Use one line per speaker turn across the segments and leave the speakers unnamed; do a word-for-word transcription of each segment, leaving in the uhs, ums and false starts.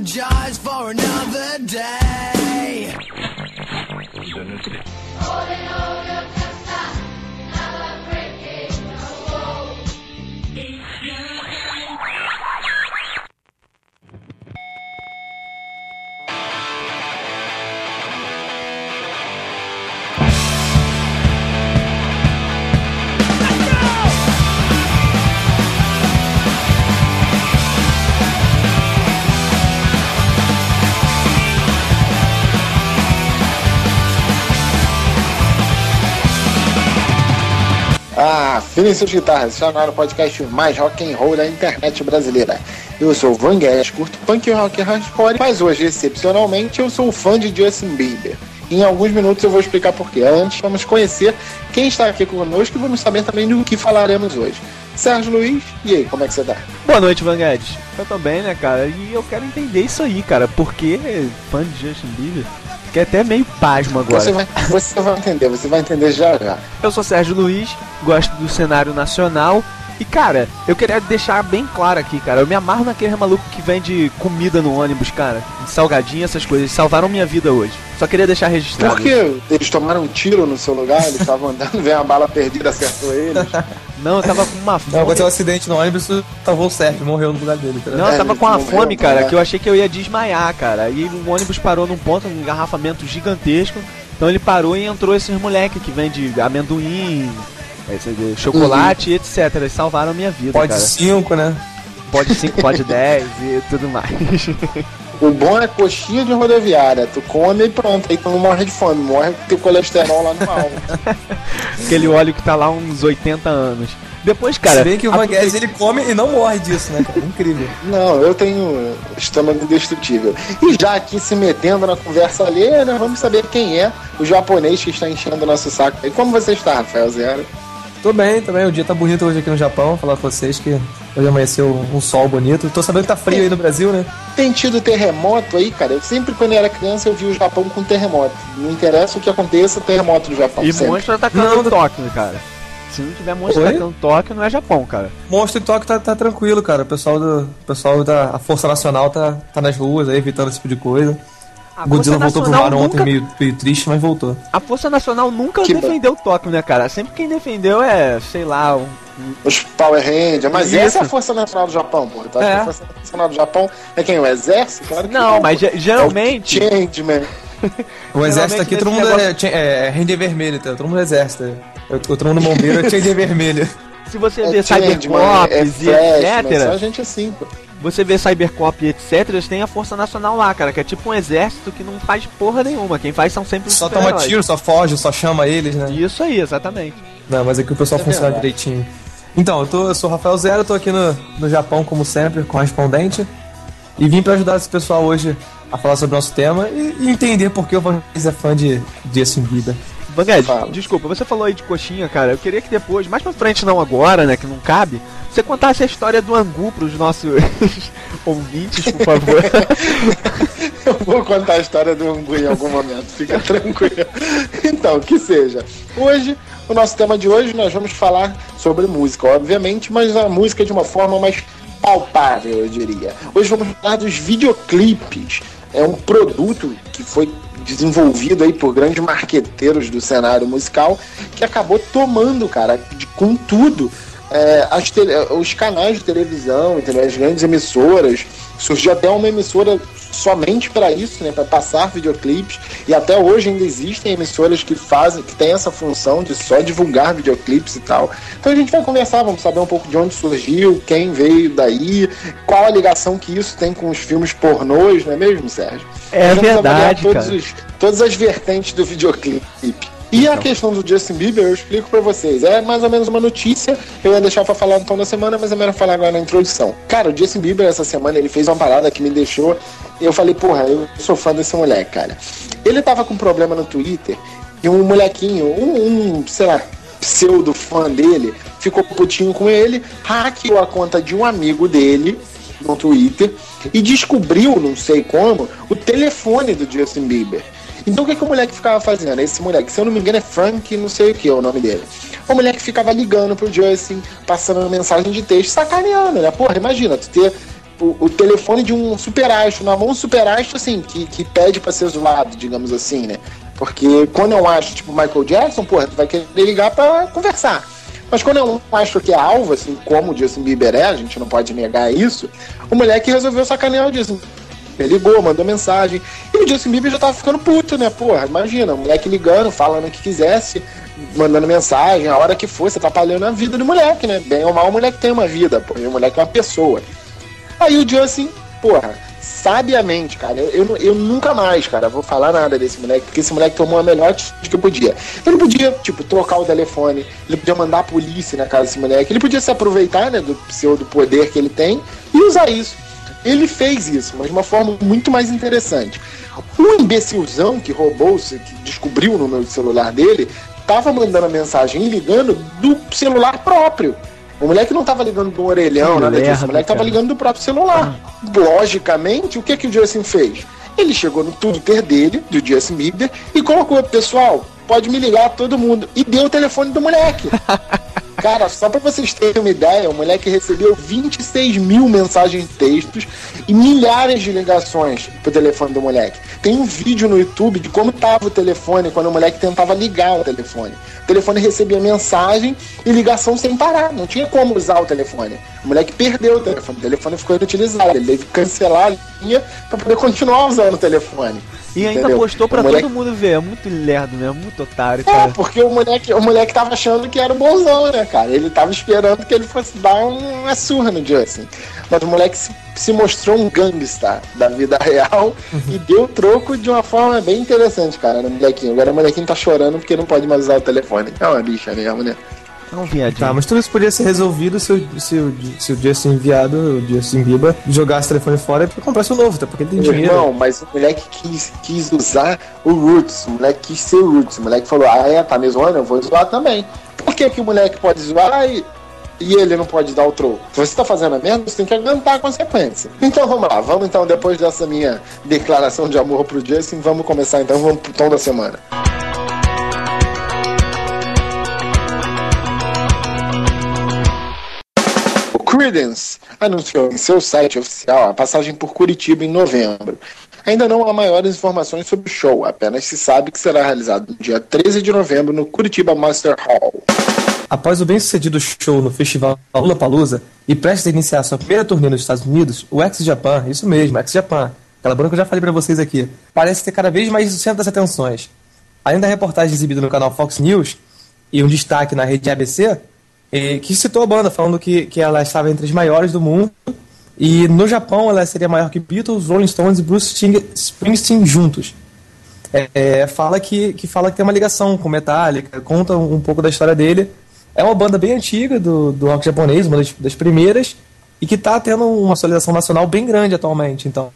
apologize for another day.
Ah, afinem suas guitarras, está no podcast mais rock and roll da internet brasileira. Eu sou o Van Guedes, curto punk rock hardcore, mas hoje, excepcionalmente, eu sou um fã de Justin Bieber. Em alguns minutos eu vou explicar porquê. Antes, vamos conhecer quem está aqui conosco e vamos saber também do que falaremos hoje. Sérgio Luiz, e aí, como é que você tá?
Boa noite, Van Guedes. Eu tô bem, né, cara? E eu quero entender isso aí, cara. Por que fã de Justin Bieber? Fiquei até meio pasmo agora.
Você vai, você vai entender, você vai entender já já.
Eu sou Sérgio Luiz, gosto do cenário nacional. E, cara, eu queria deixar bem claro aqui, cara. Eu me amarro naquele maluco que vende comida no ônibus, cara. Salgadinho, essas coisas. Salvaram minha vida hoje. Só queria deixar registrado.
Por que eles tomaram um tiro no seu lugar? Eles estavam andando, veio uma bala perdida, acertou eles.
Não, eu tava com uma fome.
Não, aconteceu um acidente no ônibus, salvou o Sérgio, morreu no lugar dele. Tá?
Não, eu tava
É,
com uma
morreu,
fome, cara,
né?
que eu achei que eu ia desmaiar, cara. Aí o ônibus parou num ponto, um engarrafamento gigantesco. Então ele parou e entrou esses moleques que vendem amendoim, esse chocolate, uhum, etcétera. Eles salvaram a minha vida,
pode
cara.
Pode cinco, né?
Pode cinco, pode dez e tudo mais.
O bom é coxinha de rodoviária. Tu come e pronto. Aí tu não morre de fome. Morre com teu colesterol lá no alto.
Aquele óleo que tá lá uns oitenta anos. Depois, cara...
Se bem que o Van Guedes, ele come e não morre disso, né, cara? Incrível.
Não, eu tenho estômago indestrutível. E já aqui se metendo na conversa alheia, né, vamos saber quem é o japonês que está enchendo o nosso saco. E como você está, Rafael Zero?
Tô bem, tô bem. O dia tá bonito hoje aqui no Japão. Vou falar com vocês que hoje amanheceu um sol bonito. Tô sabendo que tá frio aí no Brasil, né?
Tem tido terremoto aí, cara. Eu sempre, quando eu era criança, eu vi o Japão com terremoto. Não interessa o que aconteça, terremoto no Japão.
E
sempre.
monstro atacando o Tóquio, cara. Se não tiver monstro
Oi?
atacando Tóquio, não é Japão, cara.
Monstro em Tóquio tá, tá tranquilo, cara. O pessoal, do, o pessoal da a Força Nacional tá, tá nas ruas aí, evitando esse tipo de coisa.
A
Godzilla voltou pro mar
nunca...
ontem meio, meio triste, mas voltou.
A Força Nacional nunca
Que
defendeu Tóquio, né, cara? Sempre quem defendeu é, sei lá, um...
Os Power Rangers. Mas
Isso.
essa é a Força Nacional do Japão, pô. Tá?
É.
A Força Nacional do Japão é quem? O Exército? Claro que
Não, mas ge- geralmente...
É o Changeman.
O exército aqui, todo mundo
negócio...
é, é Ranger vermelho, tá? Todo mundo é exército. Eu, todo mundo bombeiro é Ranger vermelho.
Se você
É
vê
Changeman,
Cybercops
é
e
Flash, mas só
etcétera,
gente assim, pô.
você vê Cybercop e etcétera, eles têm a Força Nacional lá, cara, que é tipo um exército que não faz porra nenhuma. Quem faz são sempre os
Só toma
super-heróis.
tiro, só foge, só chama eles, né?
Isso aí, exatamente.
Não, mas aqui o pessoal
É
funciona
verdade.
direitinho. Então, eu, tô, eu sou o Rafael Zero, tô aqui no, no Japão, como sempre, correspondente. E vim pra ajudar esse pessoal hoje a falar sobre o nosso tema e, e entender por que o Van Guedes é fã de Justin Bieber.
Van Guedes,
Fala.
desculpa, você falou aí de coxinha, cara. Eu queria que depois, mais pra frente não agora, né, que não cabe, você contasse a história do angu pros nossos ouvintes, por favor.
Eu vou contar a história do angu em algum momento, fica tranquilo. Então, que seja. Hoje, o nosso tema de hoje, nós vamos falar sobre música, obviamente, mas a música de uma forma mais palpável, eu diria. Hoje vamos falar dos videoclipes. É um produto que foi desenvolvido aí por grandes marqueteiros do cenário musical, que acabou tomando, cara, de, com tudo, é, as te, os canais de televisão, entendeu? As grandes emissoras. Surgiu até uma emissora somente para isso, né, para passar videoclipes, e até hoje ainda existem emissoras que fazem, que tem essa função de só divulgar videoclipes e tal. Então a gente vai conversar, vamos saber um pouco de onde surgiu, quem veio daí, qual a ligação que isso tem com os filmes pornôs, não é mesmo, Sérgio?
É
Nós vamos avaliar
verdade,
todos
cara.
os, todas as vertentes do videoclipe. E a questão do Justin Bieber, eu explico pra vocês. É mais ou menos uma notícia. Eu ia deixar pra falar no tom da semana, mas é melhor falar agora na introdução. Cara, o Justin Bieber, essa semana, ele fez uma parada que me deixou... Eu falei, porra, eu sou fã desse moleque, cara. Ele tava com um problema no Twitter e um molequinho, um, um sei lá, pseudo fã dele, ficou putinho com ele, hackeou a conta de um amigo dele no Twitter e descobriu, não sei como, o telefone do Justin Bieber. Então o que, que o moleque ficava fazendo? Esse moleque, se eu não me engano, é Frank, não sei o que é o nome dele. O moleque ficava ligando pro Justin, passando mensagem de texto, sacaneando, né? Porra, imagina, tu ter o, o telefone de um superastro, na mão um superastro, assim, que, que pede pra ser zoado, digamos assim, né? Porque quando é um astro tipo Michael Jackson, porra, tu vai querer ligar pra conversar. Mas quando é um astro que é alvo, assim, como o Justin Bieber é, a gente não pode negar isso, o moleque resolveu sacanear o Justin. Ele ligou, mandou mensagem, e o Justin Bieber já tava ficando puto, né? Porra, imagina, o moleque ligando, falando o que quisesse, mandando mensagem, a hora que fosse, atrapalhando a vida do moleque, né? Bem ou mal, o moleque tem uma vida, pô, e o moleque é uma pessoa. Aí o Justin, porra, sabiamente, cara, eu, eu, eu nunca mais, cara, vou falar nada desse moleque, porque esse moleque tomou a melhor atitude que eu podia. Ele podia, tipo, trocar o telefone, ele podia mandar a polícia na casa desse moleque, ele podia se aproveitar, né, do pseudo poder que ele tem e usar isso. Ele fez isso, mas de uma forma muito mais interessante. O imbecilzão que roubou, que descobriu o número do celular dele, tava mandando a mensagem e ligando do celular próprio. O moleque não tava ligando do orelhão, que nada lerda, disso. O moleque tava ligando do próprio celular. Logicamente, o que, que o Justin fez? Ele chegou no Twitter dele, do Justin Bieber, e colocou: pessoal, pode me ligar todo mundo. E deu o telefone do moleque. Cara, só pra vocês terem uma ideia, o moleque recebeu vinte e seis mil mensagens de textos e milhares de ligações pro telefone do moleque. Tem um vídeo no YouTube de como tava o telefone quando o moleque tentava ligar o telefone. O telefone recebia mensagem e ligação sem parar, não tinha como usar o telefone. O moleque perdeu o telefone, o telefone ficou inutilizado, ele teve que cancelar a linha pra poder continuar usando o telefone.
E ainda entendeu? Postou pra moleque... todo mundo ver, é muito lerdo mesmo, muito otário, cara.
É, porque o moleque, o moleque tava achando que era o bonzão, né, cara? Ele tava esperando que ele fosse dar uma surra no Justin. Mas o moleque se, se mostrou um gangsta da vida real uhum. e deu troco de uma forma bem interessante, cara, no molequinho. Agora o molequinho tá chorando porque não pode mais usar o telefone. É uma bicha mesmo, né?
Não, viadinho.
Tá, mas tudo isso podia ser resolvido se o, se o, se o Justin enviado, o Justin Bieber, jogasse o telefone fora e comprasse o novo, tá? Porque ele tem
Meu
dinheiro.
Não, mas o moleque quis, quis usar o Roots, o moleque quis ser o Roots. O moleque falou: ah, é, tá me zoando? Eu vou zoar também. Por que que o moleque pode zoar e, e ele não pode dar o troco? Se você tá fazendo a merda, você tem que aguentar a consequência. Então vamos lá, vamos então, depois dessa minha declaração de amor pro Justin, vamos começar então, vamos pro tom da semana. Creedence anunciou em seu site oficial a passagem por Curitiba em novembro. Ainda não há maiores informações sobre o show, apenas se sabe que será realizado no dia treze de novembro no Curitiba Master Hall.
Após o bem-sucedido show no festival Lollapalooza e prestes a iniciar sua primeira turnê nos Estados Unidos, o X-Japan, isso mesmo, X-Japan, aquela banda que eu já falei pra vocês aqui, parece ter cada vez mais o centro das atenções. Além da reportagem exibida no canal Fox News e um destaque na rede A B C, que citou a banda, falando que, que ela estava entre as maiores do mundo, e no Japão ela seria maior que Beatles, Rolling Stones e Bruce Springsteen juntos. É, é, fala, que, que fala que tem uma ligação com Metallica, conta um pouco da história dele. É uma banda bem antiga do, do rock japonês, uma das, das primeiras, e que está tendo uma solidação nacional bem grande atualmente. Então,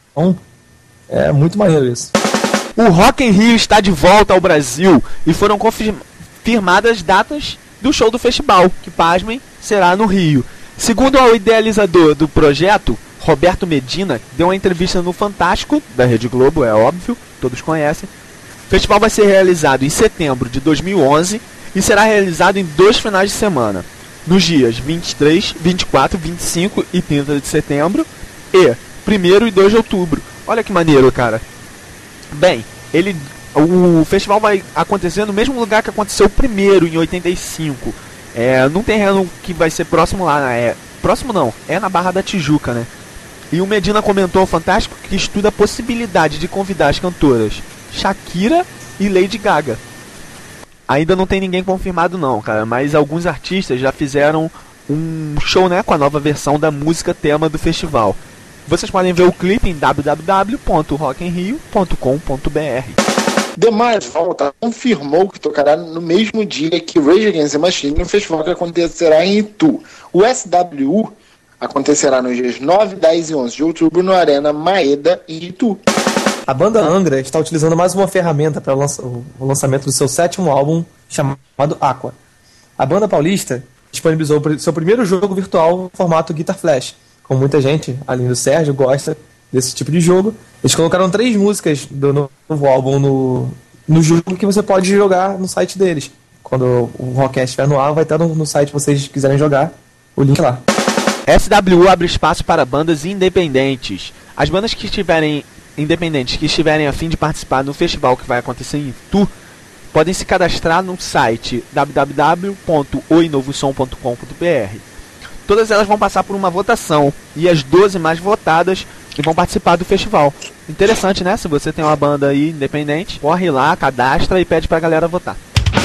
é muito maneiro isso.
O Rock in Rio está de volta ao Brasil e foram confirmadas datas do show do festival, que, pasmem, será no Rio. Segundo o idealizador do projeto, Roberto Medina, deu uma entrevista no Fantástico, da Rede Globo, é óbvio, todos conhecem. O festival vai ser realizado em setembro de dois mil e onze e será realizado em dois finais de semana, nos dias vinte e três, vinte e quatro, vinte e cinco e trinta de setembro e primeiro e dois de outubro. Olha que maneiro, cara. Bem, ele... O festival vai acontecer no mesmo lugar que aconteceu o primeiro, em oitenta e cinco. É, num terreno que vai ser próximo lá. É, próximo não, é na Barra da Tijuca, né? E o Medina comentou ao Fantástico que estuda a possibilidade de convidar as cantoras Shakira e Lady Gaga. Ainda não tem ninguém confirmado não, cara, mas alguns artistas já fizeram um show, né, com a nova versão da música tema do festival. Vocês podem ver o clipe em w w w ponto rock in rio ponto com ponto b r.
The Mars Volta confirmou que tocará no mesmo dia que Rage Against the Machine no festival que acontecerá em Itu. O S W U acontecerá nos dias nove, dez e onze de outubro no Arena Maeda, em Itu.
A banda Angra está utilizando mais uma ferramenta para o lançamento do seu sétimo álbum, chamado Aqua. A banda paulista disponibilizou seu primeiro jogo virtual no formato Guitar Flash. Como muita gente, além do Sérgio, gosta desse tipo de jogo, eles colocaram três músicas do novo álbum no, no jogo que você pode jogar no site deles. Quando o Rockcast estiver no ar, vai estar no, no site, se vocês quiserem jogar, o link lá.
S W U abre espaço para bandas independentes. As bandas que estiverem independentes, que estiverem a fim de participar no festival que vai acontecer em Itu, podem se cadastrar no site w w w ponto oi novo som ponto com ponto b r. Todas elas vão passar por uma votação e as doze mais votadas vão participar do festival. Interessante, né? Se você tem uma banda aí independente, corre lá, cadastra e pede pra galera votar.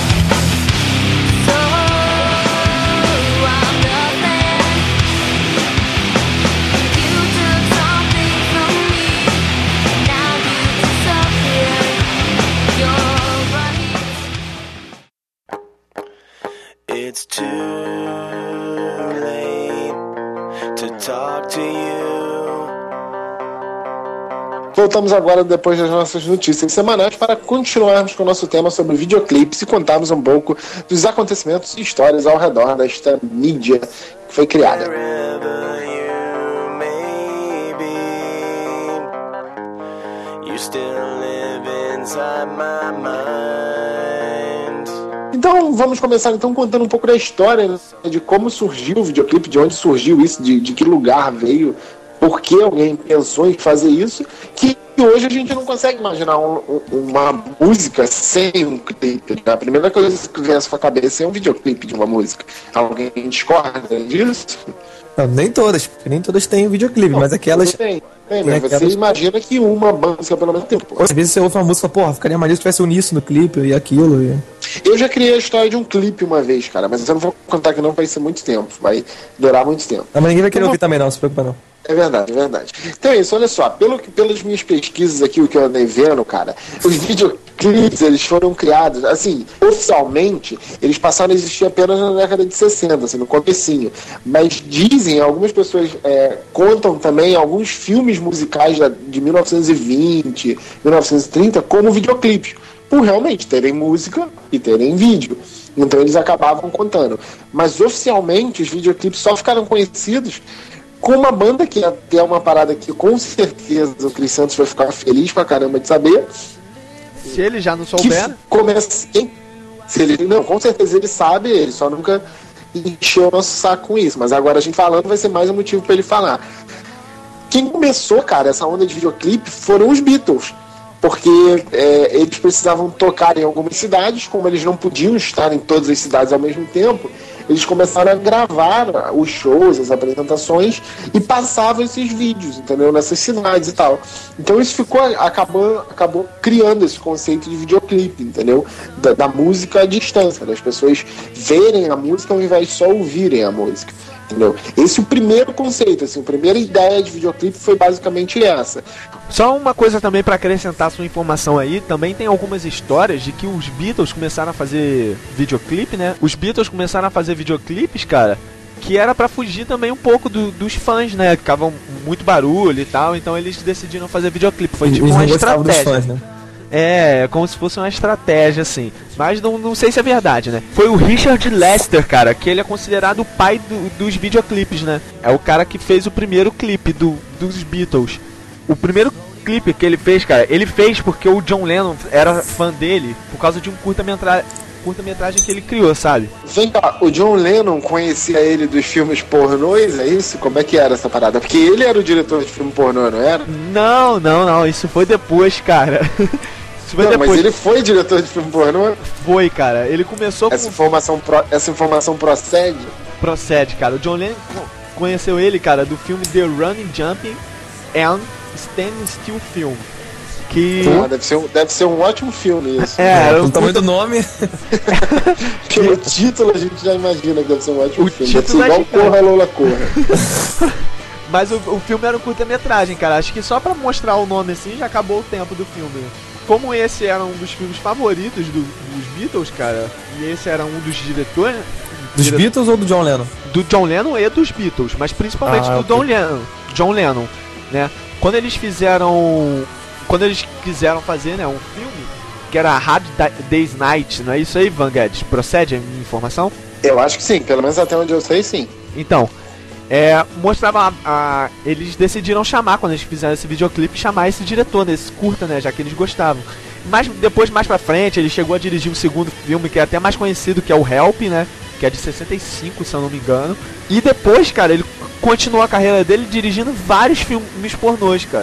It's too late to talk to you.
Voltamos agora depois das nossas notícias semanais para continuarmos com o nosso tema sobre videoclipes e contarmos um pouco dos acontecimentos e histórias ao redor desta mídia que foi criada.
Wherever you may be, you still live inside my mind.
Então vamos começar então contando um pouco da história, né, de como surgiu o videoclipe, de onde surgiu isso, de, de que lugar veio, por que alguém pensou em fazer isso, que hoje a gente não consegue imaginar um, um, uma música sem um clipe. A primeira coisa que vem à sua cabeça é um videoclipe de uma música. Alguém discorda disso?
Não, nem todas, porque nem todas têm videoclipe,
Não,
mas aquelas...
Tem, tem,
tem
mas você
aquelas...
imagina que uma música pelo menos tem.
Às vezes você ouve uma música, porra, ficaria maneiro se tivesse um isso no clipe e aquilo. E...
Eu já criei a história de um clipe uma vez, cara, mas eu não vou contar que não vai ser muito tempo, vai durar muito tempo.
Não, mas ninguém vai querer
Então,
ouvir também não, não se preocupa não.
É verdade, é verdade. Então é isso, olha só, pelo, pelas minhas pesquisas aqui, o que eu andei vendo, cara, os videoclipes, eles foram criados, assim, oficialmente, eles passaram a existir apenas na década de sessenta, assim, no comecinho. Mas dizem, algumas pessoas é, contam também alguns filmes musicais da, de mil novecentos e vinte, mil novecentos e trinta como videoclipes, por realmente terem música e terem vídeo. Então eles acabavam contando. Mas oficialmente os videoclipes só ficaram conhecidos com uma banda que é uma parada que com certeza o Cris Santos vai ficar feliz pra caramba de saber.
Se ele já não souber...
Começa, se ele, não, com certeza ele sabe, ele só nunca encheu o nosso saco com isso. Mas agora a gente falando vai ser mais um motivo pra ele falar. Quem começou, cara, essa onda de videoclipe foram os Beatles. Porque é, eles precisavam tocar em algumas cidades, como eles não podiam estar em todas as cidades ao mesmo tempo, eles começaram a gravar os shows, as apresentações, e passavam esses vídeos, entendeu? Nessas cidades e tal. Então isso ficou, acabou, acabou criando esse conceito de videoclipe, entendeu? Da, da música à distância, das pessoas verem a música ao invés de só ouvirem a música. Entendeu? Esse é o primeiro conceito, assim, a primeira ideia de videoclipe foi basicamente essa.
Só uma coisa também pra acrescentar sua informação aí, também tem algumas histórias de que os Beatles começaram a fazer videoclipe, né? Os Beatles começaram a fazer videoclipes, cara, que era pra fugir também um pouco do, dos fãs, né? Que ficavam muito barulho e tal, então eles decidiram fazer videoclipe. Foi tipo
eles
uma
não gostavam dos
estratégia.
fãs, né?
É, como se fosse uma estratégia, assim. Mas não, não sei se é verdade, né? Foi o Richard Lester, cara, que ele é considerado o pai do, dos videoclipes, né? É o cara que fez o primeiro clipe do, dos Beatles. O primeiro clipe que ele fez, cara, ele fez porque o John Lennon era fã dele por causa de um curta-metragem curta-metragem que ele criou, sabe?
Vem cá, o John Lennon conhecia ele dos filmes pornôs, é isso? Como é que era essa parada? Porque ele era o diretor de filme pornô, não era?
Não, não, não, isso foi depois, cara. Isso foi
não,
depois.
mas ele foi diretor de filme pornô?
Foi, cara. Ele começou
essa
com...
Informação pro... Essa informação procede?
Procede, cara. O John Lennon conheceu ele, cara, do filme The Running, Jumping and Standing Still Film. Que...
Ah, deve ser, um, deve ser um ótimo filme isso.
É,
é o tamanho do nome.
Pelo título a gente já imagina que deve ser um ótimo
o
filme. Deve ser igual Corra Lola Corra.
Mas o, o filme era um curta-metragem, cara. Acho que só pra mostrar o nome assim já acabou o tempo do filme. Como esse era um dos filmes favoritos do, dos Beatles, cara, e esse era um dos diretores...
Dos
dire...
Beatles ou do John Lennon?
Do John Lennon e dos Beatles, mas principalmente
ah,
do
okay.
John Lennon, John Lennon, né? Quando eles fizeram... Quando eles quiseram fazer, né, um filme que era Hard Day's Night, não é isso aí, Van Guedes? Procede a minha informação?
Eu acho que sim, pelo menos até onde eu sei, sim.
Então, é, mostrava a, a, eles decidiram chamar, quando eles fizeram esse videoclipe, chamar esse diretor nesse curta, né, já que eles gostavam. Mas depois, mais pra frente, ele chegou a dirigir um segundo filme que é até mais conhecido, que é o Help, né, que é de sessenta e cinco, se eu não me engano. E depois, cara, ele continuou a carreira dele dirigindo vários filmes pornôs, cara.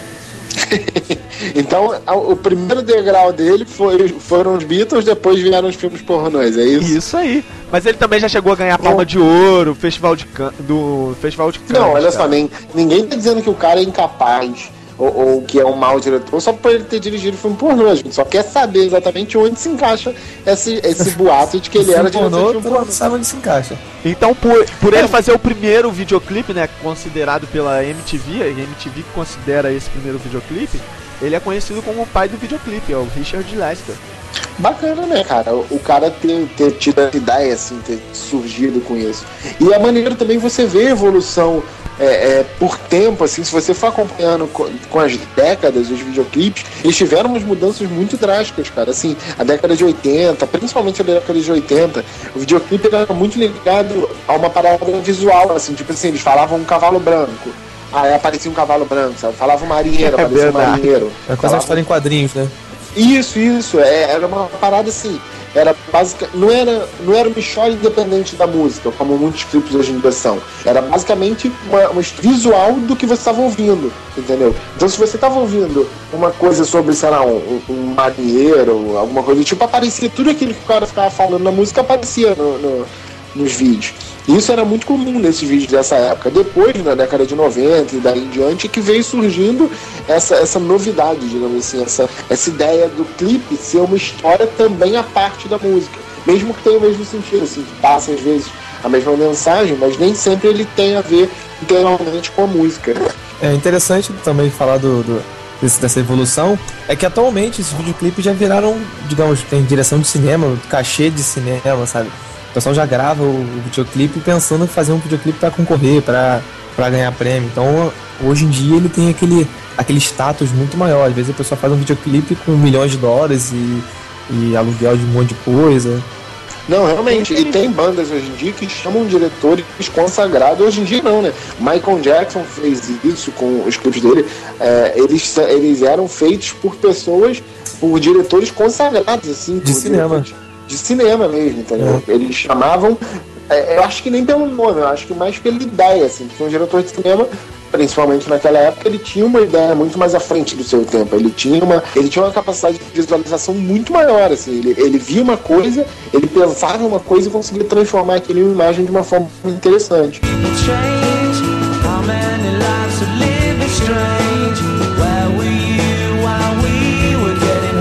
Então, o primeiro degrau dele foi, foram os Beatles, depois vieram os filmes pornôs, é isso?
Isso aí. Mas ele também já chegou a ganhar Palma de Ouro, Festival de Can... do Festival de Cannes.
Não, olha
cara.
só, nem, ninguém tá dizendo que o cara é incapaz ou, ou que é um mau diretor só por ele ter dirigido filme pornô. A gente só quer saber exatamente onde se encaixa esse, esse boato de que ele era diretor de filme pornô.
Não sabe onde se encaixa.
Então, por, por
É.
ele fazer o primeiro videoclipe, né, considerado pela M T V, a M T V considera esse primeiro videoclipe, ele é conhecido como o pai do videoclipe, é o Richard Lester.
Bacana, né, cara? O cara ter, ter tido essa ideia, assim, ter surgido com isso. E é maneiro também você ver a evolução é, é, por tempo, assim, se você for acompanhando com, com as décadas, os videoclipes, eles tiveram umas mudanças muito drásticas, cara. Assim, a década de oitenta, principalmente a década de oitenta, o videoclipe era muito ligado a uma parada visual, assim, tipo assim, eles falavam um cavalo branco. Aí aparecia um cavalo branco, sabe? Falava um marinheiro,
É
aparecia um
verdade.
marinheiro.
É quase
Falava-
uma história em quadrinhos, né?
Isso, isso, é, era uma parada assim, era básica, não era, não era uma história independente da música, como muitos clipes hoje em dia são. Era basicamente uma, uma visual do que você estava ouvindo, entendeu? Então se você estava ouvindo uma coisa sobre, sei lá, um, um marinheiro, alguma coisa do tipo, aparecia tudo aquilo que o cara ficava falando na música, aparecia no, no, nos vídeos. E isso era muito comum nesses vídeos dessa época. Depois, na década de noventa e daí em diante, que veio surgindo essa, essa novidade, digamos assim, essa, essa ideia do clipe ser uma história também à parte da música. Mesmo que tenha o mesmo sentido, assim, que passa às vezes a mesma mensagem, mas nem sempre ele tem a ver integralmente com a música.
É interessante também falar do, do- desse- dessa evolução, é que atualmente esses videoclipes já viraram, digamos, tem direção de cinema, cachê de cinema, sabe? O pessoal já grava o videoclipe pensando em fazer um videoclipe para concorrer, para para ganhar prêmio. Então, hoje em dia ele tem aquele, aquele status muito maior. Às vezes a pessoa faz um videoclipe com milhões de dólares e, e aluguel de um monte de coisa.
Não, realmente, e tem bandas hoje em dia que chamam diretores consagrados. Hoje em dia não, né? Michael Jackson fez isso com os clipes dele. É, eles, eles eram feitos por pessoas, por diretores consagrados, assim.
De
por
cinema.
diretores De cinema mesmo, entendeu? Eles chamavam, é, eu acho que nem pelo nome, eu acho que mais pela ideia, assim. Porque um diretor de cinema, principalmente naquela época, ele tinha uma ideia muito mais à frente do seu tempo. Ele tinha uma, ele tinha uma capacidade de visualização muito maior, assim. Ele, ele via uma coisa, ele pensava em uma coisa e conseguia transformar aquilo em uma imagem de uma forma interessante.
change. How many lives are living strange? Where were you while we were getting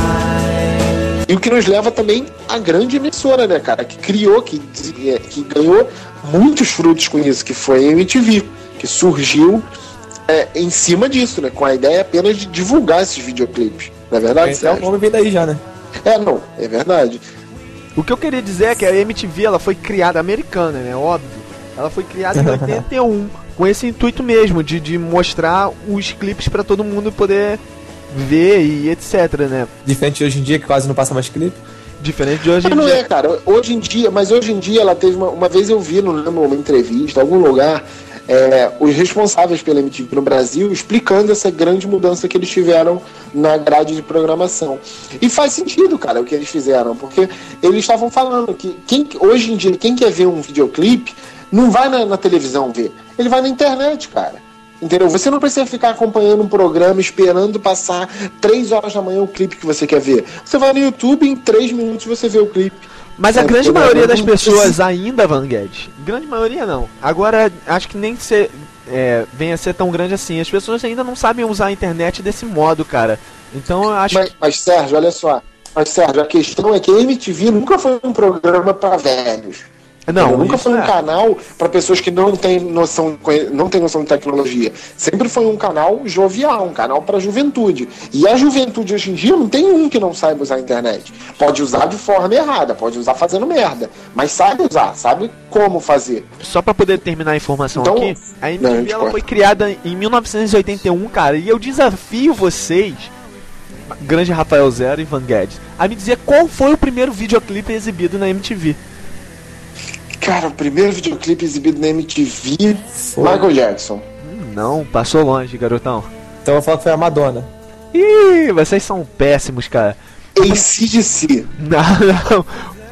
high?
E o que nos leva também à grande emissora, né, cara? Que criou, que, que ganhou muitos frutos com isso, que foi a M T V, que surgiu é, em cima disso, né? Com a ideia apenas de divulgar esses videoclipes. Não é verdade,
Então, o
Sérgio?
nome vem daí já, né?
É, não, é verdade.
O que eu queria dizer é que a M T V ela foi criada americana, né? Óbvio. Ela foi criada em oitenta e um, com esse intuito mesmo, de, de mostrar os clipes pra todo mundo poder ver e etc, né?
Diferente de hoje em dia, que quase não passa mais clipe.
Diferente de hoje
Mas
em
não
dia.
é, cara. Hoje em dia, mas hoje em dia ela teve uma, uma vez eu vi, não lembro, uma entrevista, algum lugar, é, os responsáveis pela M T V no Brasil explicando essa grande mudança que eles tiveram na grade de programação. E faz sentido, cara, o que eles fizeram, porque eles estavam falando que quem, hoje em dia, quem quer ver um videoclipe não vai na, na televisão ver, ele vai na internet, cara. Entendeu? Você não precisa ficar acompanhando um programa esperando passar três horas da manhã o clipe que você quer ver. Você vai no YouTube e em três minutos você vê o clipe.
Mas a
É,
grande
porque
maioria
não
das
precisa-
pessoas ainda, Van Guedes, grande maioria não. Agora, acho que nem ser, é, venha a ser tão grande assim. As pessoas ainda não sabem usar a internet desse modo, cara. Então eu acho
Mas, mas, Sérgio, olha só. Mas, Sérgio, a questão é que a M T V nunca foi um programa para velhos.
que... Não,
Entendeu? nunca
isso
foi um
é.
canal para pessoas que não têm noção, não têm noção de tecnologia. Sempre foi um canal jovial, um canal para juventude. E a juventude hoje em dia não tem um que não saiba usar a internet. Pode usar de forma errada, pode usar fazendo merda, mas sabe usar, sabe como fazer.
Só pra poder terminar a informação
Então-
aqui, a M
Não, a
T V
gente
ela
corta.
foi criada em mil novecentos e oitenta e um, cara, e eu desafio vocês, grande Rafael Zero e Van Guedes, a me dizer qual foi o primeiro videoclipe exibido na M T V.
Cara, o primeiro videoclipe exibido na M T V,
Foi.
Michael Jackson.
Hum, Não, passou longe, garotão.
Então eu vou falar que foi a Madonna.
Ih, vocês são péssimos, cara.
A C D C.
Não, não.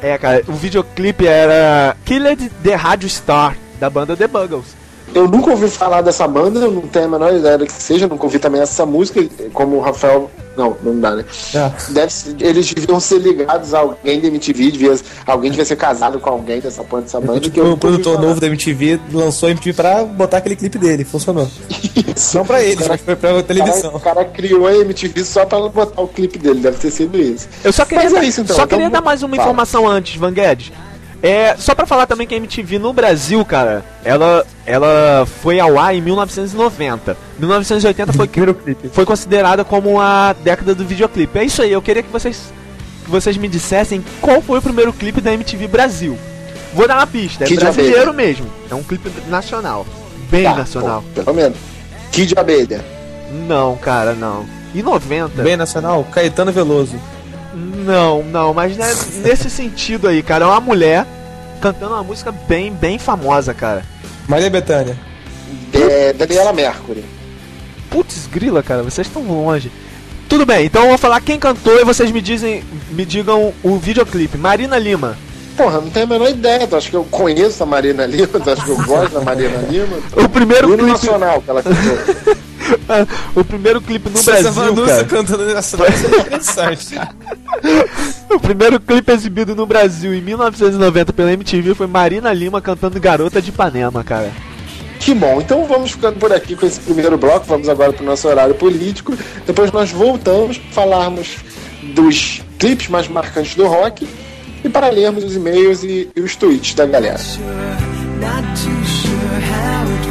É, cara, o videoclipe era Killed the Radio Star, da banda The Buggles.
Eu nunca ouvi falar dessa banda, eu não tenho a menor ideia do que seja, nunca ouvi também essa música, como o Rafael... Não, não dá, né? É. Deve ser, eles deviam ser ligados a alguém da M T V, devia, alguém devia ser casado com alguém dessa porra dessa banda.
Tipo, o produtor novo da M T V lançou a M T V pra botar aquele clipe dele, funcionou. Isso. Não pra eles, mas foi pra televisão.
O cara, o cara criou a M T V só pra botar o clipe dele, deve ter sido isso.
Eu só queria,
mas
dar,
é isso, então.
só
então,
queria dar mais uma fala. informação antes, Van Guedes. É, só pra falar também que a M T V no Brasil, cara, ela, ela foi ao ar em mil novecentos e noventa. mil novecentos e oitenta foi, foi considerada como a década do videoclipe. É isso aí, eu queria que vocês, que vocês me dissessem qual foi o primeiro clipe da M T V Brasil. Vou dar uma pista, é
Kid
brasileiro
Abelha.
mesmo. É um clipe nacional, bem
tá,
nacional.
Pô, pelo menos. Kid Abelha.
Não, cara, não. Em noventa...
Bem nacional? Caetano Veloso.
Não, não, mas né, nesse sentido aí, cara, é uma mulher cantando uma música bem, bem famosa, cara.
Maria Bethânia.
É, Daniela Mercury.
Putz, grila, cara, vocês estão longe. Tudo bem, então eu vou falar quem cantou e vocês me dizem, me digam o videoclipe. Marina Lima.
Porra, não tenho a menor ideia, tu acha que eu conheço a Marina Lima, tu acha que eu gosto da Marina Lima?
O primeiro
Hino
clipe
nacional que ela cantou.
O primeiro clipe no
Se
Brasil,
essa Vanusa
cara.
cantando nacional, isso é interessante.
O primeiro clipe exibido no Brasil em mil novecentos e noventa pela M T V foi Marina Lima cantando Garota de Ipanema, cara.
Que bom, então vamos ficando por aqui com esse primeiro bloco, vamos agora pro nosso horário político, depois nós voltamos para falarmos dos clipes mais marcantes do rock e para lermos os e-mails e, e os tweets da galera.
Not too sure how it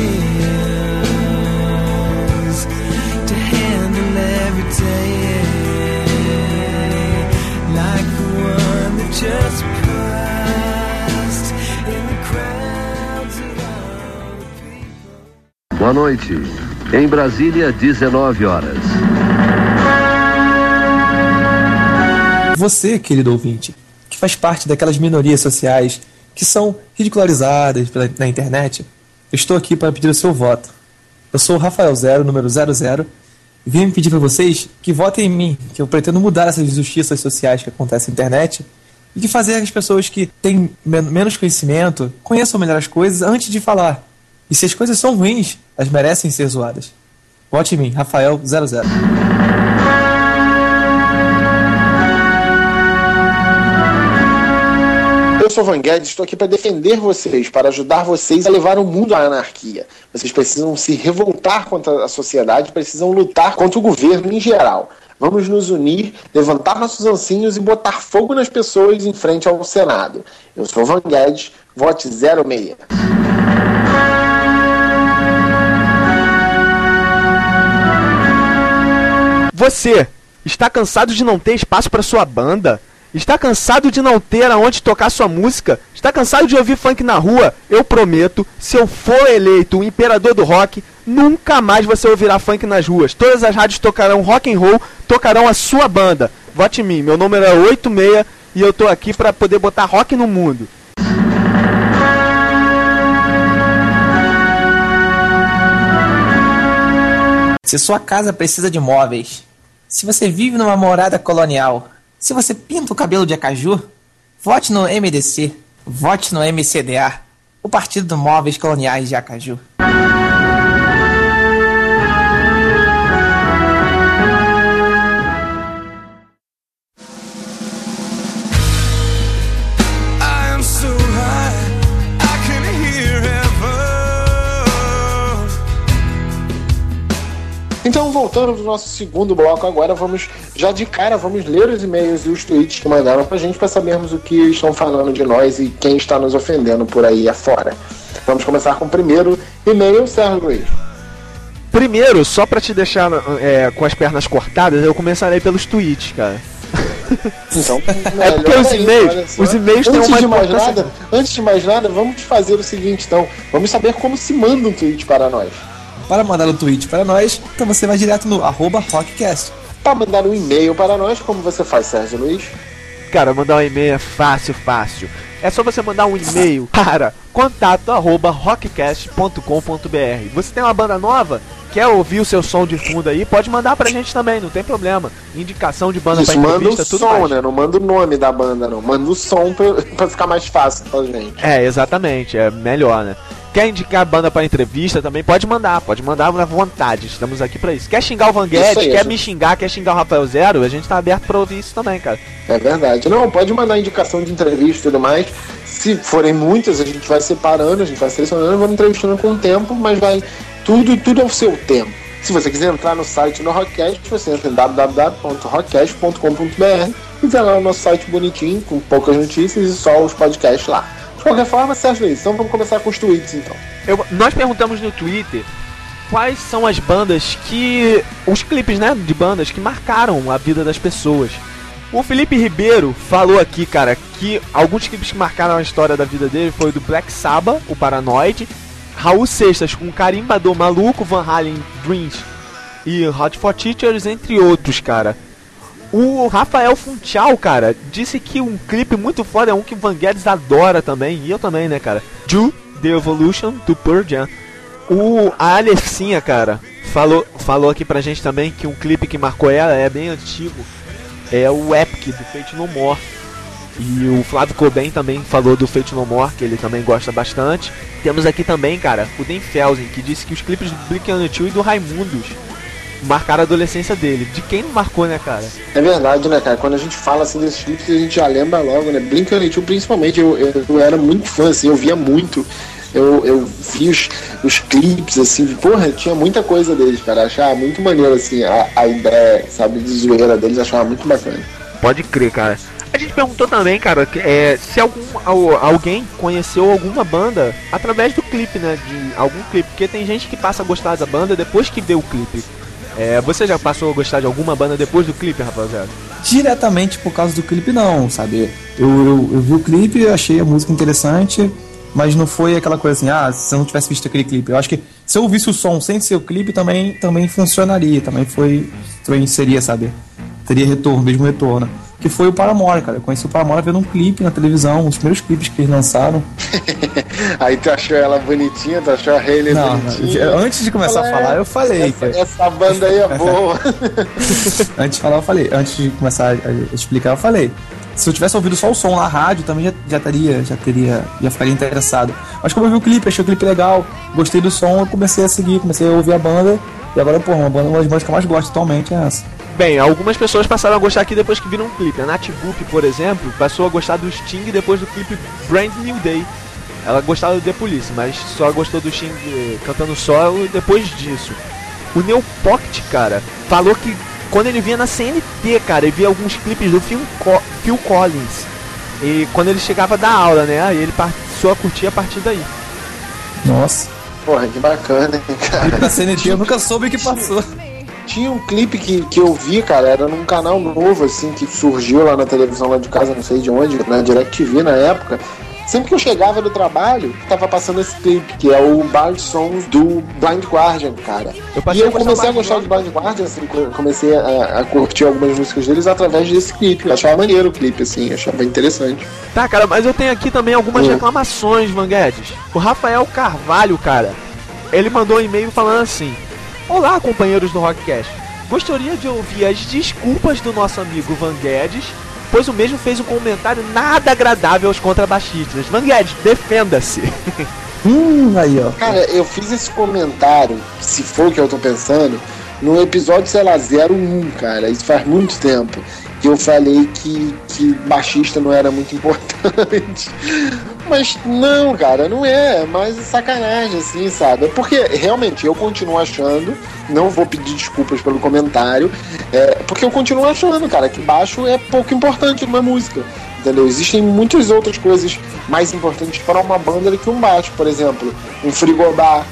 feels to handle every day like the one that just passed in the crowds of other people.
Boa noite. Em Brasília, dezenove horas.
Você, querido ouvinte, que faz parte daquelas minorias sociais que são ridicularizadas pela, na internet, eu estou aqui para pedir o seu voto. Eu sou o Rafael Zero, número zero zero, e vim pedir para vocês que votem em mim, que eu pretendo mudar essas injustiças sociais que acontecem na internet e que fazer as pessoas que têm men- menos conhecimento conheçam melhor as coisas antes de falar. E se as coisas são ruins, elas merecem ser zoadas. Vote em mim, Rafael zero zero.
Eu sou Van Guedes, estou aqui para defender vocês, para ajudar vocês a levar o mundo à anarquia. Vocês precisam se revoltar contra a sociedade, precisam lutar contra o governo em geral. Vamos nos unir, levantar nossos ancinhos e botar fogo nas pessoas em frente ao Senado. Eu sou Van Guedes, vote zero seis.
Você está cansado de não ter espaço para sua banda? Está cansado de não ter aonde tocar sua música? Está cansado de ouvir funk na rua? Eu prometo, se eu for eleito o imperador do rock, nunca mais você ouvirá funk nas ruas. Todas as rádios tocarão rock and roll, tocarão a sua banda. Vote em mim, meu número é oito seis e eu tô aqui para poder botar rock no mundo.
Se sua casa precisa de móveis, se você vive numa morada colonial, se você pinta o cabelo de acaju, vote no M D C, vote no M C D A, o Partido dos Móveis Coloniais de Acaju.
I am so high, I can hear heaven.
Então, voltando pro nosso segundo bloco agora, vamos, já de cara, vamos ler os e-mails e os tweets que mandaram pra gente para sabermos o que estão falando de nós e quem está nos ofendendo por aí afora. Vamos começar com o primeiro e-mail, Sérgio Luiz.
Primeiro, só pra te deixar é, com as pernas cortadas, eu começarei pelos tweets, cara.
Então,
É porque os e-mails, os e-mails têm
antes
uma
de mais
importância-
nada, antes de mais nada, vamos fazer o seguinte, então, vamos saber como se manda um tweet para nós.
Para mandar um tweet para nós, então você vai direto no arroba rockcast.
Para mandar um e-mail para nós, como você faz, Sérgio Luiz?
Cara, mandar um e-mail é fácil, fácil. É só você mandar um e-mail para contato arroba rockcast ponto com ponto br. Você tem uma banda nova? quer ouvir o seu som de fundo aí, pode mandar pra gente também, não tem problema. Indicação de banda
Isso,
pra
manda o
entrevista, tudo
som,
mais.
né? Não manda o nome da banda, não. Manda o som pra, pra ficar mais fácil pra gente.
É, exatamente, é melhor, né? Quer indicar banda pra entrevista também, pode mandar, pode mandar à vontade, estamos aqui pra isso. Quer xingar o Van
Isso
Guedes,
aí,
quer
gente.
me xingar, quer xingar o Rafael Zero, a gente tá aberto pra ouvir isso também, cara.
É verdade. Não, pode mandar indicação de entrevista e tudo mais. Se forem muitas, a gente vai separando, a gente vai selecionando, vamos entrevistando com o tempo, mas vai tudo, tudo ao seu tempo. Se você quiser entrar no site do Rockcast, você entra em w w w ponto rockcast ponto com ponto b r e vê lá o nosso site bonitinho, com poucas notícias e só os podcasts lá. De qualquer forma, Sérgio Luiz, então vamos começar com os tweets, então.
Eu- nós perguntamos no Twitter quais são as bandas que... os clipes, né, de bandas que marcaram a vida das pessoas. O Felipe Ribeiro falou aqui, cara, que alguns clipes que marcaram a história da vida dele foi o do Black Sabbath, o Paranoid, Raul Seixas com Carimbador Maluco, Van Halen Dreams e Hot for Teachers, entre outros, cara. O Rafael Funchal, cara, disse que um clipe muito foda é um que o Van Guedes adora também, e eu também, né, cara? Ju, The Evolution, do Pearl Jam. O a Alecinha, cara, falou, falou aqui pra gente também que um clipe que marcou ela, é bem antigo, é o Epic, do Fate No More. E o Flávio Cobain também falou do Fate No More, que ele também gosta bastante. Temos aqui também, cara, o Dan Felsen, que disse que os clipes do Blink one eighty-two e do Raimundos marcaram a adolescência dele. De quem não marcou, né, cara?
É verdade, né, cara? Quando a gente fala assim desses clipes, a gente já lembra logo, né? Blink one eighty-two, principalmente, eu, eu, eu era muito fã, assim, eu via muito. Eu, eu vi os, os clipes, assim, de, porra, tinha muita coisa deles, cara. Achava muito maneiro, assim, a, a ideia, sabe, de zoeira deles, achava muito bacana.
Pode crer, cara. A gente perguntou também, cara, que, é, se algum, al- alguém conheceu alguma banda através do clipe, né? De algum clipe, porque tem gente que passa a gostar da banda depois que vê o clipe. É, você já passou a gostar de alguma banda depois do clipe, rapaziada?
Diretamente por causa do clipe, não, sabe? Eu, eu, eu vi o clipe, achei a música interessante, mas não foi aquela coisa assim, ah, se eu não tivesse visto aquele clipe. Eu acho que se eu ouvisse o som sem ser o clipe, também, também funcionaria, também foi. Também seria, sabe? Teria retorno, mesmo retorno. Que foi o Paramore, cara. Eu conheci o Paramore vendo um clipe na televisão, os primeiros clipes que eles lançaram.
Aí tu achou ela bonitinha, tu achou a Hayley
Não,
bonitinha.
não, antes de começar a falar, eu falei.
Essa,
cara.
essa banda aí é boa.
Antes de falar, eu falei. Antes de começar a explicar, eu falei. Se eu tivesse ouvido só o som na rádio, também já, já teria, já teria, já ficaria interessado. Mas como eu vi o clipe, achei o clipe legal, gostei do som, eu comecei a seguir, comecei a ouvir a banda. E agora, pô, uma, banda, uma das bandas que eu mais gosto atualmente é essa.
Bem, algumas pessoas passaram a gostar aqui depois que viram um clipe. A Nath Boop, por exemplo, passou a gostar do Sting depois do clipe Brand New Day. Ela gostava do The Police, mas só gostou do Sting eh, cantando solo depois disso. O Neil Pocket, cara, falou que quando ele via na C N T, cara, ele via alguns clipes do Phil, Co- Phil Collins. E quando ele chegava da aula, né, aí ele passou a curtir a partir daí.
Nossa.
Porra, que bacana, hein, cara.
Na C N T eu nunca soube o que passou.
Tinha um clipe que, que eu vi, cara, era num canal novo, assim, que surgiu lá na televisão lá de casa, não sei de onde, na DirecTV na época. Sempre que eu chegava do trabalho, tava passando esse clipe, que é o Bard Songs do Blind Guardian, cara.
Eu
E
passei
eu
a gostar
comecei a
mais
gostar
do
de Blind Guardian, assim, co- comecei a, a curtir algumas músicas deles através desse clipe. Eu achava maneiro o clipe, assim, achava interessante.
Tá, cara, mas eu tenho aqui também algumas
Hum.
reclamações, Van Guedes. O Rafael Carvalho, cara, ele mandou um e-mail falando assim: olá, companheiros do Rockcast. Gostaria de ouvir as desculpas do nosso amigo Van Guedes, pois o mesmo fez um comentário nada agradável aos contrabaixistas. Van Guedes, defenda-se.
Hum, aí, ó.
Cara, eu fiz esse comentário, se for o que eu tô pensando, no episódio, sei lá, zero um, cara. Isso faz muito tempo. Que eu falei que, que baixista não era muito importante. Mas não, cara, não é. É mais sacanagem, assim, sabe? Porque, realmente, eu continuo achando, não vou pedir desculpas pelo comentário, é, porque eu continuo achando, cara, que baixo é pouco importante numa música. Entendeu? Existem muitas outras coisas mais importantes para uma banda do que um baixo. Por exemplo, um frigobar,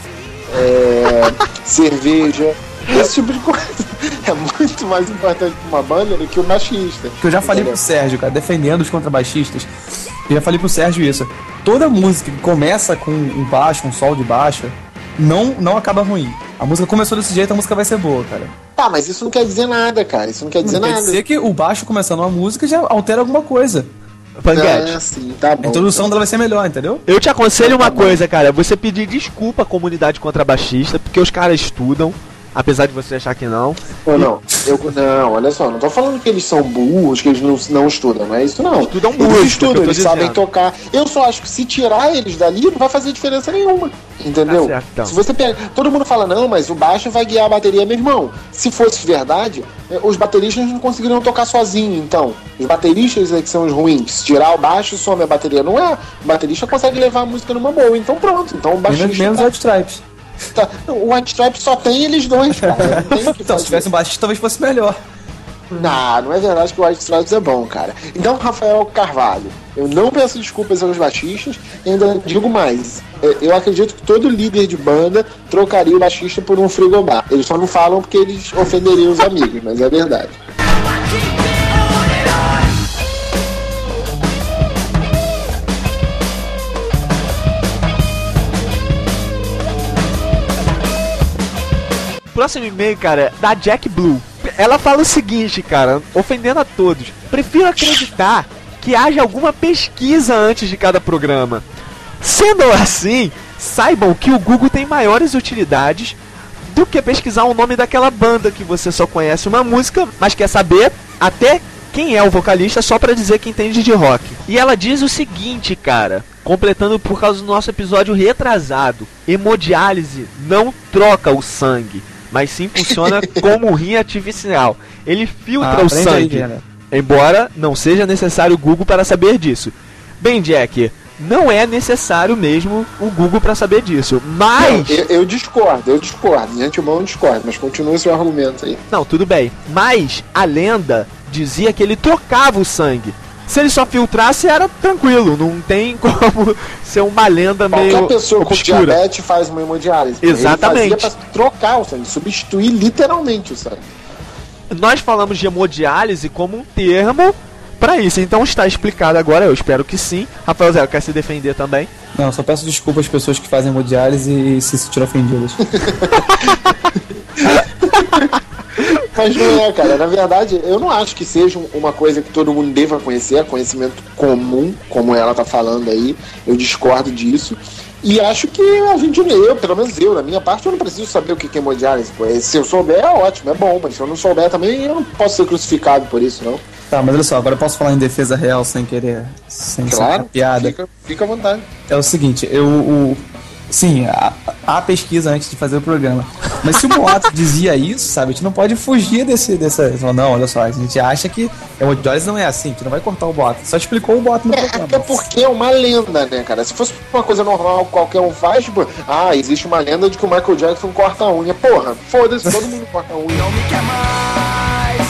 é, cerveja, esse tipo de coisa. É muito mais importante para uma banda do que o baixista.
Que eu já falei
Entendeu?
pro Sérgio, cara, defendendo os contrabaixistas. Eu já falei pro Sérgio isso. Toda música que começa com um baixo, um sol de baixa, não, não acaba ruim. A música começou desse jeito, a música vai ser boa, cara.
Tá, mas isso não quer dizer nada, cara. Isso não quer dizer
Não quer
nada.
dizer que o baixo começando uma música já altera alguma coisa.
Van Guedes,
Ah, sim, tá bom.
A introdução dela vai ser melhor, entendeu?
eu te aconselho uma coisa, cara. Você pedir desculpa à comunidade contrabaixista, porque os caras estudam, apesar de você achar que não.
Ou não, eu, não, olha só, não tô falando que eles são burros, que eles não, não estudam, não é isso não.
Estudam
Eles
música,
estudam,
que eu tô
eles
dizendo.
sabem tocar. Eu só acho que se tirar eles dali não vai fazer diferença nenhuma, entendeu?
Tá certo, então.
Se você pega, todo mundo fala, não, mas o baixo vai guiar a bateria, meu irmão. Se fosse verdade, eh, os bateristas não conseguiriam tocar sozinhos, então. Os bateristas é que são os ruins. Se tirar o baixo, some a bateria. Não é. O baterista consegue levar a música numa boa, então pronto. Então o baixista...
Menos, menos
tá-
White Stripes.
tá- o White Stripes só tem eles dois, cara. Não tem o que
Então, se
fazer.
tivesse um baixista, talvez fosse melhor.
Não, não é verdade que o White Stripes é bom, cara. Então, Rafael Carvalho, eu não peço desculpas aos baixistas, e ainda digo mais. é, Eu acredito que todo líder de banda trocaria o baixista por um frigobar. Eles só não falam porque eles ofenderiam os amigos, mas é verdade.
Próximo e-mail, cara, da Jack Blue. Ela fala o seguinte, cara, ofendendo a todos. Prefiro acreditar que haja alguma pesquisa antes de cada programa. Sendo assim, saibam que o Google tem maiores utilidades do que pesquisar o nome daquela banda que você só conhece uma música, mas quer saber até quem é o vocalista só pra dizer que entende de rock. E ela diz o seguinte, cara, completando por causa do nosso episódio retrasado: hemodiálise não troca o sangue, mas sim funciona como um rim artificial. Ele filtra
Ah,
o
aprende aí,
sangue,
Diana.
embora não seja necessário o Google para saber disso. Bem, Jack, não é necessário mesmo o Google para saber disso, mas...
Não, eu, eu discordo, eu discordo. De antemão eu discordo, mas continua o seu argumento aí.
Não, tudo bem. Mas a lenda dizia que ele trocava o sangue. Se ele só filtrasse, era tranquilo. Não tem como ser uma lenda meio
Qualquer pessoa com
obscura.
diabetes faz uma hemodiálise.
Exatamente.
Ele fazia pra trocar o sangue, substituir literalmente o sangue.
Nós falamos de hemodiálise como um termo pra isso. Então está explicado agora, eu espero que sim. Rafael Zé, quer se defender também?
Não, só peço desculpa às pessoas que fazem hemodiálise e se sentiram ofendidas.
Mas não é, cara. Na verdade, eu não acho que seja uma coisa que todo mundo deva conhecer, é conhecimento comum, como ela tá falando aí. Eu discordo disso. E acho que a gente, eu, pelo menos eu, na minha parte, eu não preciso saber o que é hemodiálise. Pô. Se eu souber, é ótimo, é bom. Mas se eu não souber também, eu não posso ser crucificado por isso, não.
Tá, mas olha só, agora eu posso falar em defesa real sem querer, sem
Claro,
ser piada.
fica, fica à vontade.
É o seguinte, eu... O, sim, há, há pesquisa antes de fazer o programa. Mas se o boato dizia isso, sabe, a gente não pode fugir desse... dessa não, olha só, a gente acha que hemodiálise não é assim, a gente não vai cortar o boato. Só explicou o boato no
É,
programa.
até porque é uma lenda, né, cara? Se fosse uma coisa normal, qualquer um faz, tipo, ah, existe uma lenda de que o Michael Jackson corta a unha. Porra, foda-se, todo mundo corta a unha.
Não me quer mais.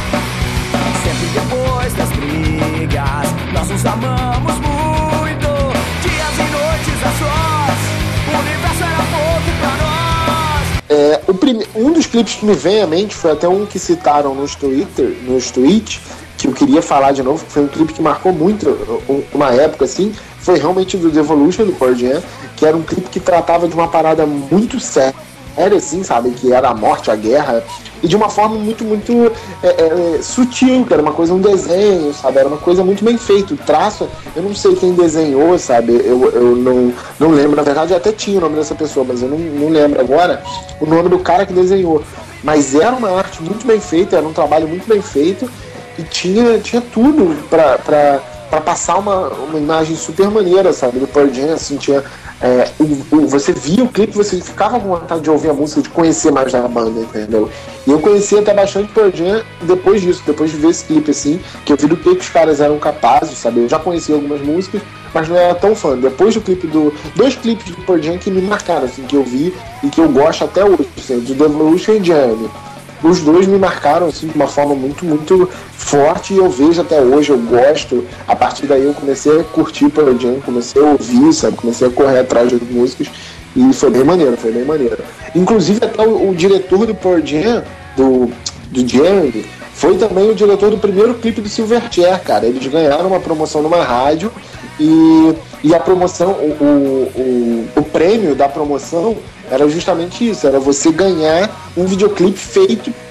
Sempre depois das brigas, nós nos amamos muito. Dias e noites a sós, o universo era pouco pra nós.
É, o prime... Um dos clipes que me vem à mente foi até um que citaram nos Twitter, nos tweets, que eu queria falar de novo, que foi um clipe que marcou muito um- uma época, assim, foi realmente do The Evolution, do Pearl Jam, que era um clipe que tratava de uma parada muito séria, assim, sabe, que era a morte, a guerra, e de uma forma muito, muito é, é, sutil, que era uma coisa, um desenho, sabe, era uma coisa muito bem feita, o traço, eu não sei quem desenhou, sabe, eu, eu não, não lembro, na verdade eu até tinha o nome dessa pessoa, mas eu não, não lembro agora o nome do cara que desenhou, mas era uma arte muito bem feita, era um trabalho muito bem feito, e tinha, tinha tudo pra, pra, pra passar uma, uma imagem super maneira, sabe, do Pearl Jam, assim, tinha é, o, o, você via o clipe, você ficava com vontade de ouvir a música, de conhecer mais da banda, entendeu? E eu conheci até bastante Pearl Jam depois disso, depois de ver esse clipe, assim, que eu vi do que os caras eram capazes, sabe, eu já conhecia algumas músicas, mas não era tão fã. Depois do clipe do... Dois clipes do Pearl Jam que me marcaram, assim, que eu vi e que eu gosto até hoje, assim, do The Evolution e Jam. Os dois me marcaram, assim, de uma forma muito, muito forte, e eu vejo até hoje, eu gosto. A partir daí eu comecei a curtir Pearl Jam, comecei a ouvir, sabe, comecei a correr atrás das músicas, e foi bem maneiro, foi bem maneiro. Inclusive até o, o diretor do Pearl Jam, do, do Jeremy, foi também o diretor do primeiro clipe do Silverchair, cara. Eles ganharam uma promoção numa rádio, e, e a promoção, o, o, o, o prêmio da promoção era justamente isso, era você ganhar um videoclipe feito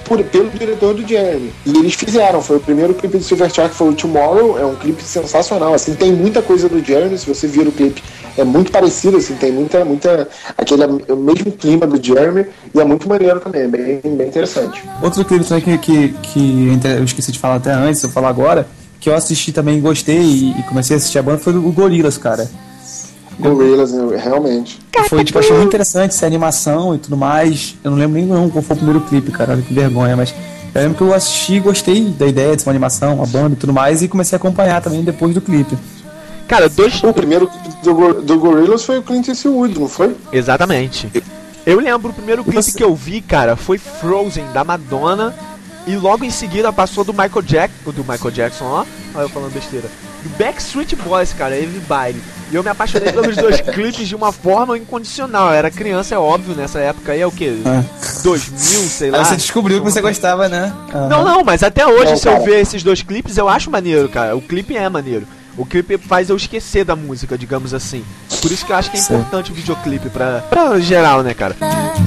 por, pelo diretor do Jeremy. E eles fizeram, foi o primeiro clipe do Silverchair, que foi o Tomorrow, é um clipe sensacional, assim, tem muita coisa do Jeremy, se você vira o clipe, é muito parecido, assim, tem muita, muita, aquele, o mesmo clima do Jeremy, e é muito maneiro também, é bem, bem interessante.
Outro clipe também que, que, que eu esqueci de falar até antes, eu falar agora, que eu assisti também, gostei e, e comecei a assistir a banda, foi o Gorillaz, cara.
Gorillaz, realmente.
Foi, tipo, achei muito interessante essa animação e tudo mais. Eu não lembro nem não, qual foi o primeiro clipe, cara, olha que vergonha, mas eu lembro que eu assisti e gostei da ideia de ser uma animação, a banda e tudo mais, e comecei a acompanhar também depois do clipe.
Cara, dois...
O primeiro clipe do, do Gorillaz foi o Clint Eastwood, não foi?
Exatamente. Eu lembro, o primeiro clipe Você... que eu vi, cara, foi Frozen, da Madonna, e logo em seguida passou do Michael Jackson, do Michael Jackson, ó, olha eu falando besteira, do Backstreet Boys, cara, Everybody. E eu me apaixonei pelos dois clipes de uma forma incondicional. Eu era criança, é óbvio, nessa época aí é o quê? É. dois mil, sei lá.
Aí você descobriu que você gostava, né?
Uhum. Não, não, mas até hoje, não, se cara. eu ver esses dois clipes, eu acho maneiro, cara. O clipe é maneiro. O clipe faz eu esquecer da música, digamos assim. Por isso que eu acho que é importante Sim. o videoclipe pra, pra geral, né, cara?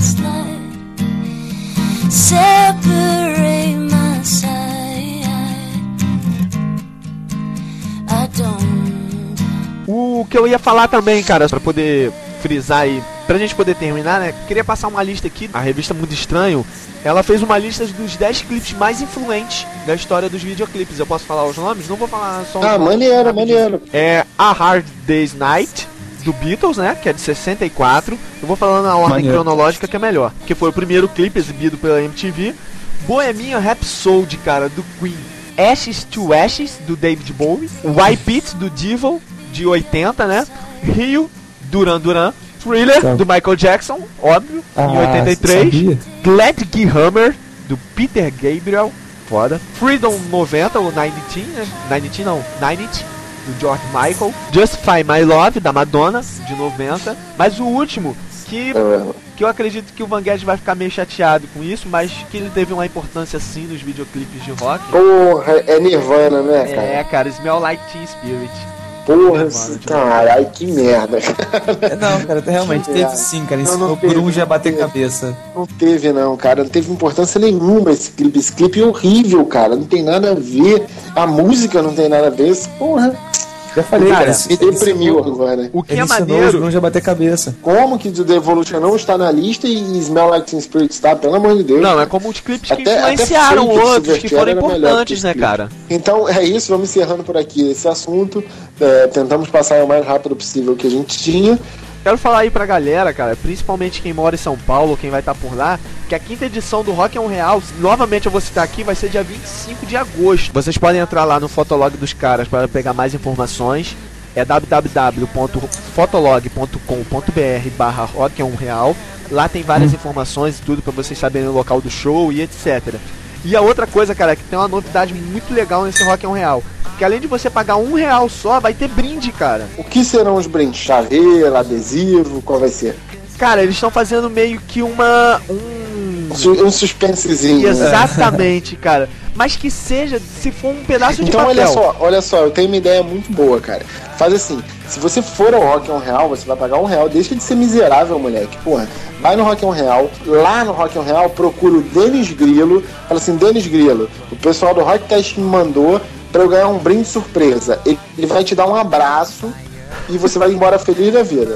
Separate my side. I don't. O que eu ia falar também, cara, pra poder frisar e pra gente poder terminar, né? Queria passar uma lista aqui. A revista Mundo Estranho, ela fez uma lista dos dez clipes mais influentes da história dos videoclipes. Eu posso falar os nomes? Não vou falar só os
Ah,
nomes.
maneiro, maneiro.
É A Hard Day's Night, do Beatles, né? Que é de sessenta e quatro. Eu vou falando na ordem maneiro. cronológica que é melhor. Que foi o primeiro clipe exibido pela M T V. Bohemian Rhapsody, cara, do Queen. Ashes to Ashes, do David Bowie. Wipe It, do Devil, de oitenta, né? Rio, Duran Duran. Thriller, tá. do Michael Jackson, óbvio, ah, em oitenta e três. Glad Gee Hammer, do Peter Gabriel, foda. Freedom noventa, ou noventa, né? noventa não, noventa, do George Michael. Justify My Love, da Madonna, de noventa. Mas o último, que, que eu acredito que o Van Guest vai ficar meio chateado com isso, mas que ele teve uma importância sim nos videoclipes de rock.
Porra, é Nirvana, né, cara?
É, cara, Smell Like Teen Spirit.
Porra, caralho, que merda.
Não, cara, realmente teve sim, cara. Ensinou por um já bater cabeça.
Não teve, não, cara. Não teve importância nenhuma esse clipe. Esse clipe é horrível, cara. Não tem nada a ver. A música não tem nada a ver. Porra.
Já falei, cara,
cara me deprimiu agora.
O que ele é maneiro.
Não já bater cabeça.
Como que The Evolution não está na lista e Smell Like Teen Spirit está? Pelo amor de Deus.
Não,
cara.
é como os clipes que até, influenciaram até outros, que foram importantes, né, cara?
Então é isso, vamos encerrando por aqui esse assunto. É, tentamos passar o mais rápido possível que a gente tinha.
Quero falar aí pra galera, cara, principalmente quem mora em São Paulo, quem vai estar por lá, que a quinta edição do Rock é um Real, novamente eu vou citar aqui, vai ser dia vinte e cinco de agosto. Vocês podem entrar lá no Fotolog dos caras para pegar mais informações. É w w w ponto fotolog ponto com ponto b r barra rock é um real. Lá tem várias hum. informações e tudo pra vocês saberem o local do show e etcétera. E a outra coisa, cara, que tem uma novidade muito legal nesse Rock é um Real, que além de você pagar um real só, vai ter brinde, cara.
O que serão os brindes? Chaveiro, adesivo, qual vai ser?
Cara, eles estão fazendo meio que uma... um...
um suspensezinho.
Exatamente, né? Cara. Mas que seja, se for um pedaço de
então,
papel.
Então olha só, olha só, eu tenho uma ideia muito boa, cara. Faz assim, se você for ao Rock é um Real, você vai pagar um real, deixa de ser miserável, moleque. Porra, vai no Rock é um Real, lá no Rock é um Real, procura o Denis Grilo, fala assim, Denis Grilo, o pessoal do Rockcast me mandou pra eu ganhar um brinde surpresa. Ele, ele vai te dar um abraço e você vai embora feliz da vida.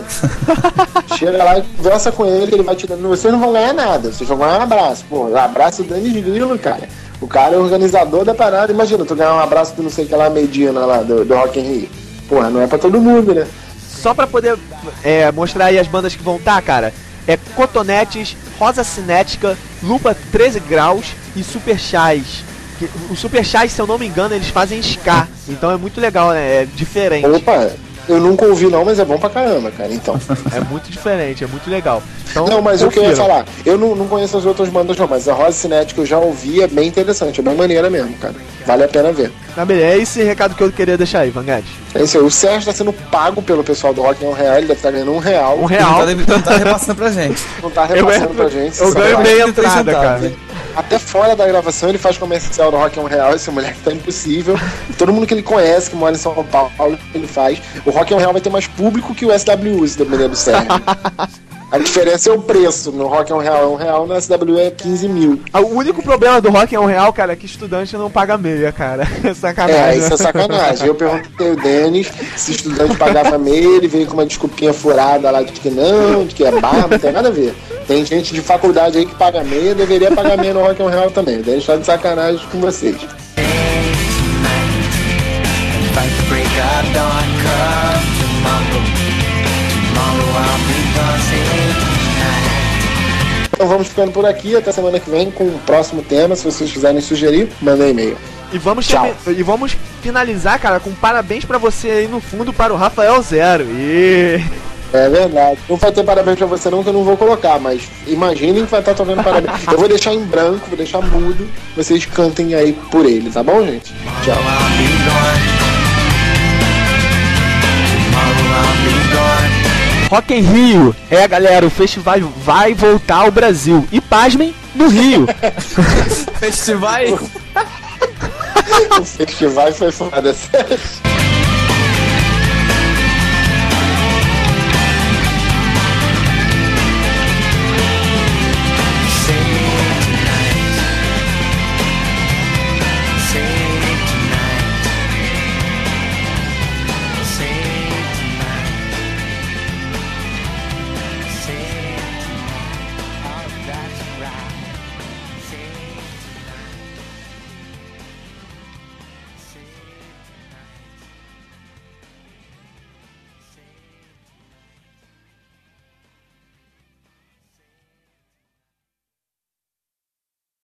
Chega lá e conversa com ele, ele vai te dar. Vocês não vão ganhar nada, vocês vão ganhar um abraço. Pô, abraço o Denis Grilo, cara. O cara é o organizador da parada. Imagina, tu ganhar um abraço do não sei o que lá, Medina lá, do, do Rock in Rio. Porra, não é pra todo mundo, né?
Só pra poder é, mostrar aí as bandas que vão estar, cara. É Cotonetes, Rosa Cinética, Lupa treze graus e Super Chás. O Super Chás, se eu não me engano, eles fazem ska. Então é muito legal, né? É diferente.
Opa, eu nunca ouvi não, mas é bom pra caramba, cara, então.
É muito diferente, é muito legal. Então,
não, mas o que eu ia falar, eu não, não conheço as outras bandas não, mas a Rosa Cinética eu já ouvi, é bem interessante, é bem maneira mesmo, cara. Vale a pena ver.
Ah, beleza, é esse recado que eu queria deixar aí, Van Guest.
É isso aí, o Sérgio tá sendo pago pelo pessoal do Rock em um real, ele deve estar ganhando um real.
Um real.
Ele não tá repassando pra gente.
Não tá repassando eu pra gente.
Eu ganho meia entrada, cara.
Até fora da gravação ele faz comercial do Rock é um Real, esse moleque tá impossível. Todo mundo que ele conhece, que mora em São Paulo, ele faz. O Rock é um Real vai ter mais público que o S W U, se depender do Sérgio. A diferença é o preço. No Rock é um real, é um real, na S W é quinze mil.
O único problema do Rock é um real, cara, é que estudante não paga meia, cara. É sacanagem.
É, isso é sacanagem. Eu perguntei o Denis se estudante pagava meia, ele veio com uma desculpinha furada lá de que não, de que é barra, não tem nada a ver. Tem gente de faculdade aí que paga meia, deveria pagar meia no Rock é um real também. O Denis tá de sacanagem com vocês. Então vamos ficando por aqui, até semana que vem com o próximo tema. Se vocês quiserem sugerir, mandem e-mail.
E vamos, termi- e vamos finalizar, cara, com parabéns pra você aí no fundo para o Rafael Zero. E...
É verdade. Não vai ter parabéns pra você não, que eu não vou colocar, mas imaginem que vai estar tocando parabéns. Eu vou deixar em branco, vou deixar mudo, vocês cantem aí por ele, tá bom, gente? Tchau.
Rock em Rio. É, galera, o festival vai voltar ao Brasil. E pasmem, no Rio.
Festival.
O festival foi foda, sério.